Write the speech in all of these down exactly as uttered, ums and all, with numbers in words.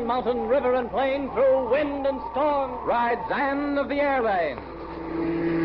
mountain, river, and plain, through wind and storm, rides Anne of the Air Lanes.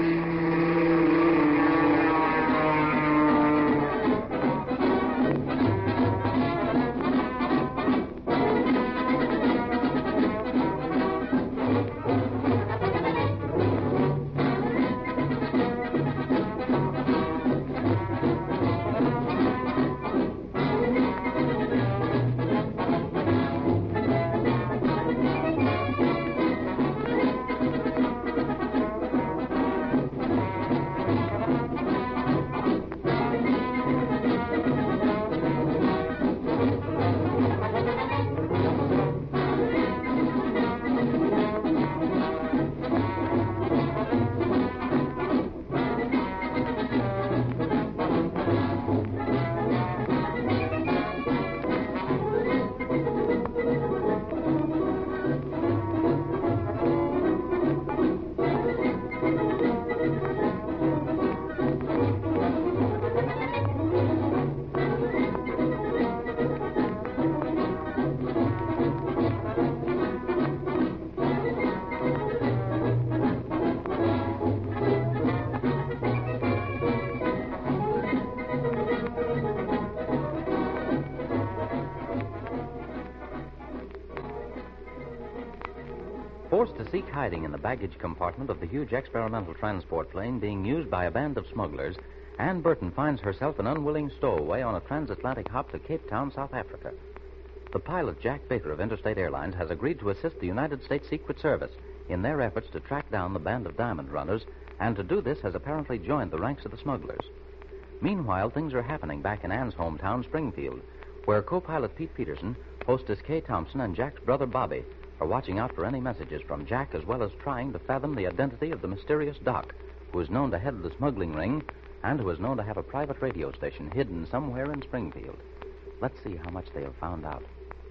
Forced to seek hiding in the baggage compartment of the huge experimental transport plane being used by a band of smugglers, Anne Burton finds herself an unwilling stowaway on a transatlantic hop to Cape Town, South Africa. The pilot, Jack Baker of Interstate Airlines, has agreed to assist the United States Secret Service in their efforts to track down the band of diamond runners, and to do this has apparently joined the ranks of the smugglers. Meanwhile, things are happening back in Anne's hometown, Springfield, where co-pilot Pete Peterson, hostess Kay Thompson, and Jack's brother Bobby are watching out for any messages from Jack, as well as trying to fathom the identity of the mysterious Doc, who is known to head the smuggling ring and who is known to have a private radio station hidden somewhere in Springfield. Let's see how much they have found out.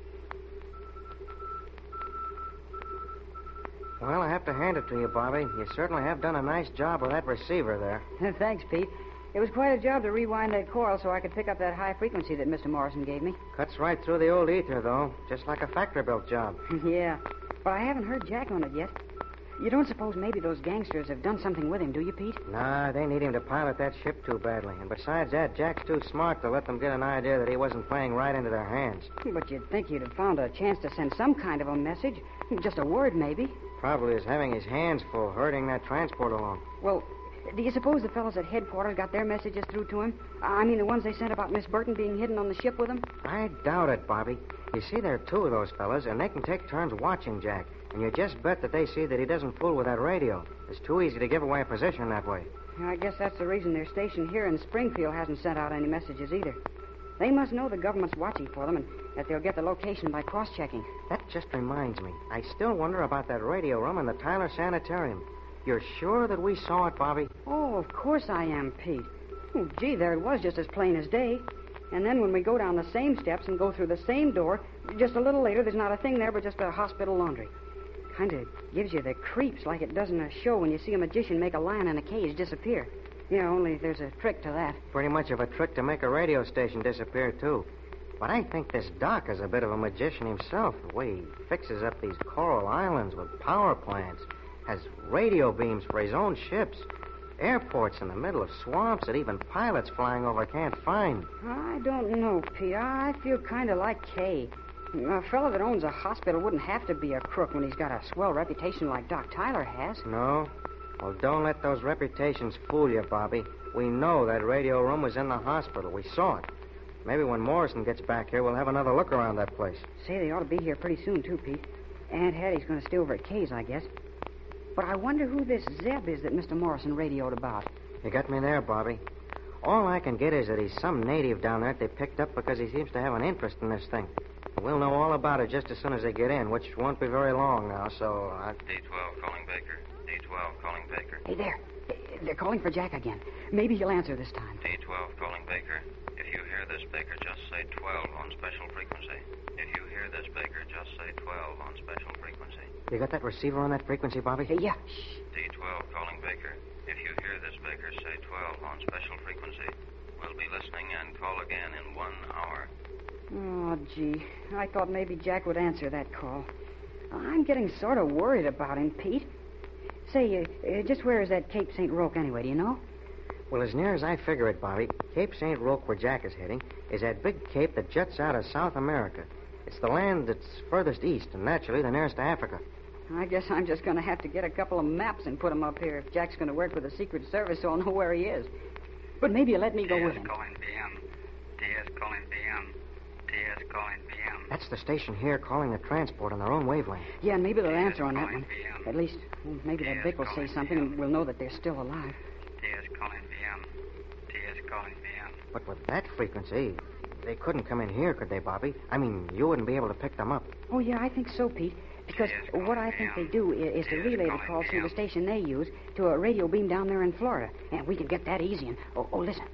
Well, I have to hand it to you, Bobby. You certainly have done a nice job with that receiver there. Thanks, Pete. It was quite a job to rewind that coil so I could pick up that high frequency that Mister Morrison gave me. Cuts right through the old ether, though, just like a factory-built job. Yeah, but I haven't heard Jack on it yet. You don't suppose maybe those gangsters have done something with him, do you, Pete? Nah, they need him to pilot that ship too badly. And besides that, Jack's too smart to let them get an idea that he wasn't playing right into their hands. But you'd think he'd have found a chance to send some kind of a message. Just a word, maybe. Probably is having his hands full herding that transport along. Well, do you suppose the fellows at headquarters got their messages through to him? I mean, the ones they sent about Miss Burton being hidden on the ship with him? I doubt it, Bobby. You see, there are two of those fellas, and they can take turns watching Jack. And you just bet that they see that he doesn't fool with that radio. It's too easy to give away a position that way. I guess that's the reason their station here in Springfield hasn't sent out any messages either. They must know the government's watching for them and that they'll get the location by cross-checking. That just reminds me. I still wonder about that radio room in the Tyler Sanitarium. You're sure that we saw it, Bobby? Oh, of course I am, Pete. Oh, gee, there it was just as plain as day. And then when we go down the same steps and go through the same door, just a little later, there's not a thing there but just a hospital laundry. Kind of gives you the creeps like it does in a show when you see a magician make a lion in a cage disappear. Yeah, only there's a trick to that. Pretty much of a trick to make a radio station disappear, too. But I think this Doc is a bit of a magician himself. The way he fixes up these coral islands with power plants, has radio beams for his own ships, airports in the middle of swamps that even pilots flying over can't find. I don't know, P. I feel kind of like Kay. A fellow that owns a hospital wouldn't have to be a crook when he's got a swell reputation like Doc Tyler has. No? Well, don't let those reputations fool you, Bobby. We know that radio room was in the hospital. We saw it. Maybe when Morrison gets back here, we'll have another look around that place. Say, they ought to be here pretty soon, too, Pete. Aunt Hattie's going to stay over at Kay's, I guess. But I wonder who this Zeb is that Mister Morrison radioed about. You got me there, Bobby. All I can get is that he's some native down there that they picked up because he seems to have an interest in this thing. We'll know all about it just as soon as they get in, which won't be very long now, so... I... D twelve calling Baker. D twelve calling Baker. Hey, there. They're calling for Jack again. Maybe he'll answer this time. D twelve calling Baker. If you hear this, Baker, just say twelve on special frequency. If you hear this, Baker, just say twelve on special frequency. You got that receiver on that frequency, Bobby? Hey, yeah. Shh. D twelve calling Baker. If you hear this, Baker, say twelve on special frequency. We'll be listening and call again in one hour. Oh, gee. I thought maybe Jack would answer that call. I'm getting sort of worried about him, Pete. Say, uh, uh, just where is that Cape Saint Roque anyway, do you know? Well, as near as I figure it, Bobby, Cape Saint Roque, where Jack is heading, is that big cape that juts out of South America. It's the land that's furthest east, and naturally the nearest to Africa. I guess I'm just going to have to get a couple of maps and put them up here if Jack's going to work with the Secret Service, so I'll know where he is. But maybe you'll let me go with him. calling B M. T S calling B M. T S calling B M. That's the station here calling the transport on their own wavelength. Yeah, and maybe they'll answer on that one. At least, well, maybe that Vic will say something and we'll know that they're still alive. T S calling B M. T S calling B M. But with that frequency, they couldn't come in here, could they, Bobby? I mean, you wouldn't be able to pick them up. Oh, yeah, I think so, Pete. Because what I think they do is, is to relay the call through the station they use to a radio beam down there in Florida. And we can get that easy. And oh, oh listen.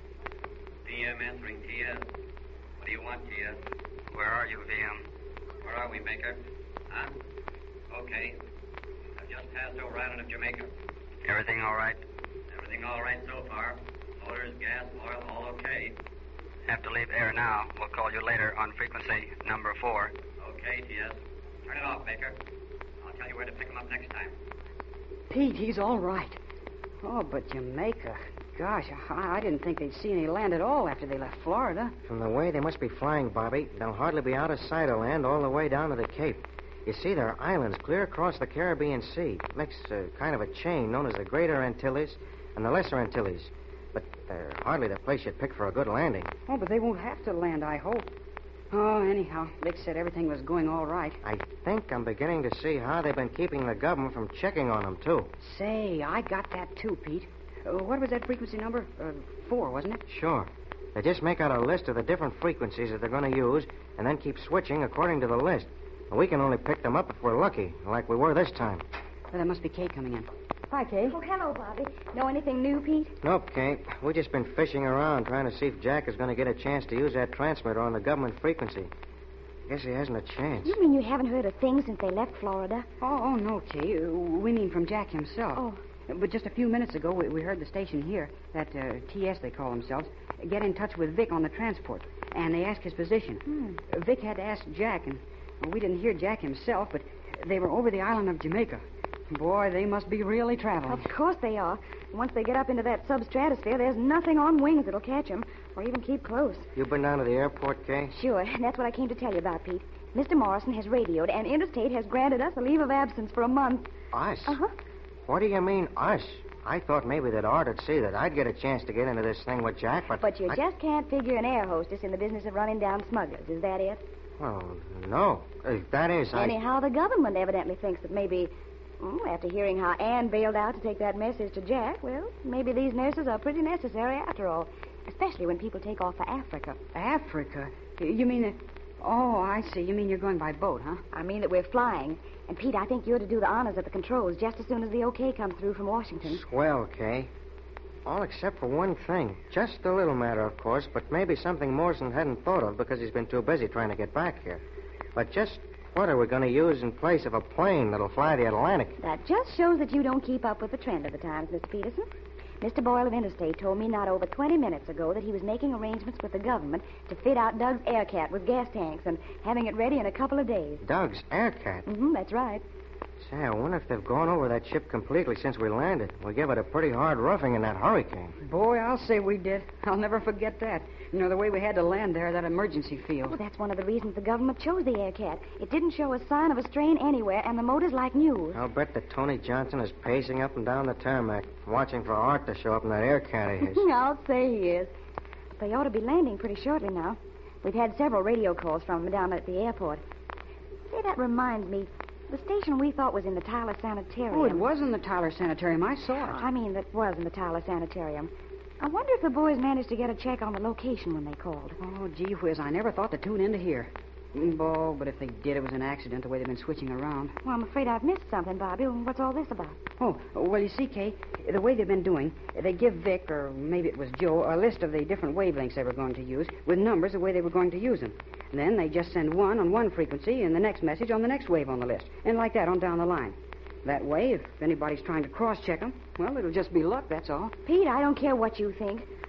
B M answering T S. What do you want, T S? Where are you, V M? Where are we, Baker? Huh? Okay. I've just passed over island of Jamaica. Everything all right? Everything all right so far. Motors, gas, oil, all okay. Have to leave air now. We'll call you later on frequency number four. Okay, T S. Turn it off, Baker. I'll tell you where to pick him up next time. Pete, he's all right. Oh, but Jamaica. Gosh, I, I didn't think they'd see any land at all after they left Florida. From the way they must be flying, Bobby, they'll hardly be out of sight of land all the way down to the Cape. You see, there are islands clear across the Caribbean Sea. It makes a kind of a chain known as the Greater Antilles and the Lesser Antilles. But they're hardly the place you'd pick for a good landing. Oh, but they won't have to land, I hope. Oh, anyhow, Vic said everything was going all right. I think I'm beginning to see how they've been keeping the government from checking on them, too. Say, I got that too, Pete. Uh, what was that frequency number? Uh, four, wasn't it? Sure. They just make out a list of the different frequencies that they're going to use and then keep switching according to the list. And we can only pick them up if we're lucky, like we were this time. Well, that must be Kay coming in. Hi, Kay. Oh, hello, Bobby. Know anything new, Pete? Nope, Kate. We've just been fishing around trying to see if Jack is going to get a chance to use that transmitter on the government frequency. Guess he hasn't a chance. You mean you haven't heard a thing since they left Florida? Oh, oh no, Kay. Uh, we mean from Jack himself. Oh. But just a few minutes ago, we, we heard the station here, that uh, T S they call themselves, get in touch with Vic on the transport. And they asked his position. Hmm. Uh, Vic had to ask Jack, and well, we didn't hear Jack himself, but they were over the island of Jamaica. Boy, they must be really traveling. Of course they are. Once they get up into that substratosphere, there's nothing on wings that'll catch them or even keep close. You been down to the airport, Kay? Sure. That's what I came to tell you about, Pete. Mister Morrison has radioed, and Interstate has granted us a leave of absence for a month. Us? Uh-huh. What do you mean, us? I thought maybe that Art'd see that I'd get a chance to get into this thing with Jack, but... But you I... just can't figure an air hostess in the business of running down smugglers. Is that it? Well, no. If that is, I... Anyhow, the government evidently thinks that maybe... Oh, after hearing how Anne bailed out to take that message to Jack, well, maybe these nurses are pretty necessary after all. Especially when people take off for Africa. Africa? You mean that... Oh, I see. You mean you're going by boat, huh? I mean that we're flying. And, Pete, I think you're to do the honors at the controls just as soon as the okay comes through from Washington. Swell, Kay. All except for one thing. Just a little matter, of course, but maybe something Morrison hadn't thought of because he's been too busy trying to get back here. But just what are we going to use in place of a plane that'll fly the Atlantic? That just shows that you don't keep up with the trend of the times, Mister Peterson. Mister Boyle of Interstate told me not over twenty minutes ago that he was making arrangements with the government to fit out Doug's Aircat with gas tanks and having it ready in a couple of days. Doug's Aircat? Mm-hmm, that's right. Say, I wonder if they've gone over that ship completely since we landed. We gave it a pretty hard roughing in that hurricane. Boy, I'll say we did. I'll never forget that. You know, the way we had to land there, that emergency field. Well, that's one of the reasons the government chose the Aircat. It didn't show a sign of a strain anywhere, and the motor's like new. I'll bet that Tony Johnson is pacing up and down the tarmac, watching for Art to show up in that Aircat of his. I'll say he is. But they ought to be landing pretty shortly now. We've had several radio calls from them down at the airport. Say, that reminds me... The station we thought was in the Tyler Sanitarium. Oh, it was in the Tyler Sanitarium. I saw it. I mean, that was in the Tyler Sanitarium. I wonder if the boys managed to get a check on the location when they called. Oh, gee whiz, I never thought to tune in to hear. Oh, but if they did, it was an accident, the way they've been switching around. Well, I'm afraid I've missed something, Bobby. What's all this about? Oh, well, you see, Kay, the way they've been doing, they give Vic, or maybe it was Joe, a list of the different wavelengths they were going to use with numbers the way they were going to use them. And then they just send one on one frequency and the next message on the next wave on the list. And like that on down the line. That way, if anybody's trying to cross-check them, well, it'll just be luck, that's all. Pete, I don't care what you think.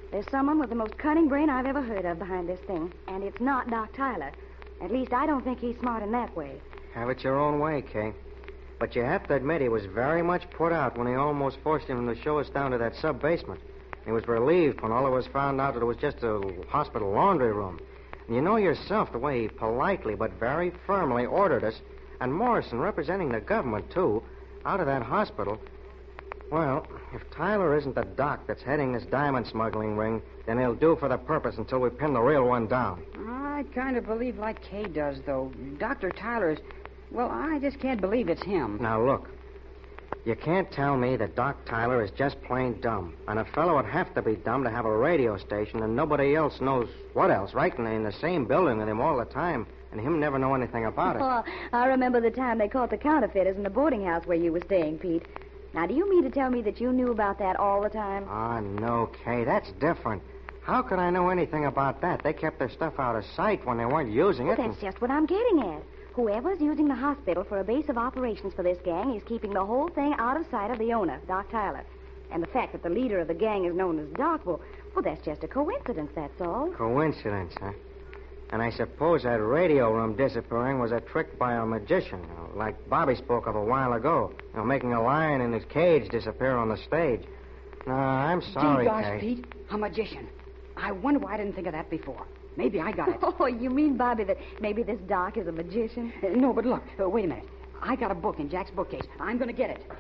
There's someone with the most cunning brain I've ever heard of behind this thing, and it's not Doc Tyler. At least I don't think he's smart in that way. Have it your own way, Kay. But you have to admit he was very much put out when he almost forced him to show us down to that sub-basement. He was relieved when all of us found out that it was just a hospital laundry room. And you know yourself the way he politely but very firmly ordered us, and Morrison, representing the government, too, out of that hospital. Well, if Tyler isn't the doc that's heading this diamond smuggling ring, then he'll do for the purpose until we pin the real one down. I kind of believe like Kay does, though. Doctor Tyler is... Well, I just can't believe it's him. Now, look. You can't tell me that Doc Tyler is just plain dumb. And a fellow would have to be dumb to have a radio station and nobody else knows what else, right? In, in the same building with him all the time, and him never know anything about it. Oh, I remember the time they caught the counterfeiters in the boarding house where you were staying, Pete. Now, do you mean to tell me that you knew about that all the time? Ah, no, Kay, that's different. How could I know anything about that? They kept their stuff out of sight when they weren't using it. Well, that's just what I'm getting at. Whoever's using the hospital for a base of operations for this gang is keeping the whole thing out of sight of the owner, Doc Tyler. And the fact that the leader of the gang is known as Doc, well, well, that's just a coincidence, that's all. Coincidence, huh? And I suppose that radio room disappearing was a trick by a magician, you know, like Bobby spoke of a while ago, you know, making a lion in his cage disappear on the stage. No, I'm sorry, Gee, gosh, Kay. Pete, a magician. I wonder why I didn't think of that before. Maybe I got it. Oh, you mean, Bobby, that maybe this Doc is a magician? Uh, no, but look, uh, wait a minute. I got a book in Jack's bookcase. I'm going to get it.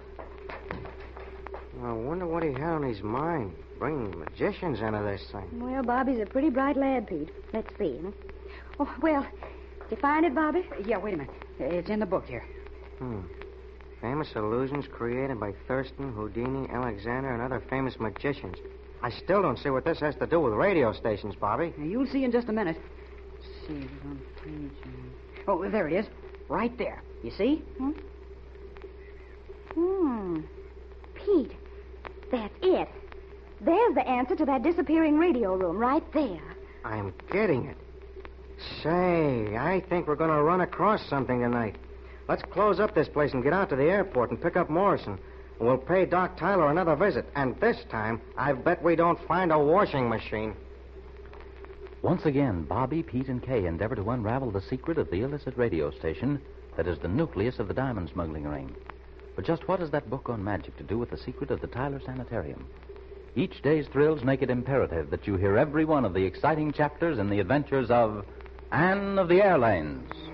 I wonder what he had on his mind, bringing magicians into this thing. Well, Bobby's a pretty bright lad, Pete. Let's see. Huh? Oh, well, did you find it, Bobby? Uh, yeah, wait a minute. Uh, It's in the book here. Hmm. Famous illusions created by Thurston, Houdini, Alexander, and other famous magicians. I still don't see what this has to do with radio stations, Bobby. Now, you'll see in just a minute. Let's see, it's on page... uh, Oh, there it is. Right there. You see? Hmm? Hmm. Pete, that's it. There's the answer to that disappearing radio room right there. I'm getting it. Say, I think we're going to run across something tonight. Let's close up this place and get out to the airport and pick up Morrison. We'll pay Doc Tyler another visit, and this time, I bet we don't find a washing machine. Once again, Bobby, Pete, and Kay endeavor to unravel the secret of the illicit radio station that is the nucleus of the diamond smuggling ring. But just what has that book on magic to do with the secret of the Tyler Sanitarium? Each day's thrills make it imperative that you hear every one of the exciting chapters in the adventures of Anne of the Airlanes.